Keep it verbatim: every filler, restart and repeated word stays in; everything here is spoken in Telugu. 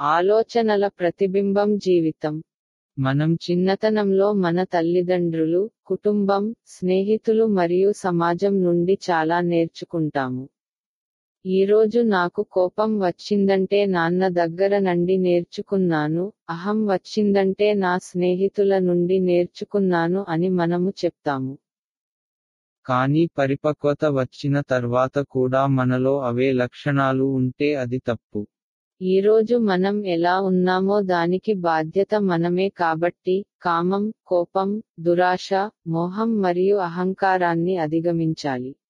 ఆలోచనల ప్రతిబింబం జీవితం. మనం చిన్నతనంలో మన తల్లిదండ్రులు, కుటుంబం, స్నేహితులు మరియు సమాజం నుండి చాలా నేర్చుకుంటాము. ఈరోజు నాకు కోపం వచ్చిందంటే నాన్న దగ్గర నుండి నేర్చుకున్నాను, అహం వచ్చిందంటే నా స్నేహితుల నుండి నేర్చుకున్నాను అని మనము చెప్తాము. కానీ పరిపక్వత వచ్చిన తర్వాత కూడా మనలో అవే లక్షణాలు ఉంటే అది తప్పు. ఈరోజు మనం ఎలా ఉన్నామో దానికి బాధ్యత మనమే కాబట్టి, కామం, కోపం, దురాశ, మోహం మరియు అహంకారాన్ని అధిగమించాలి.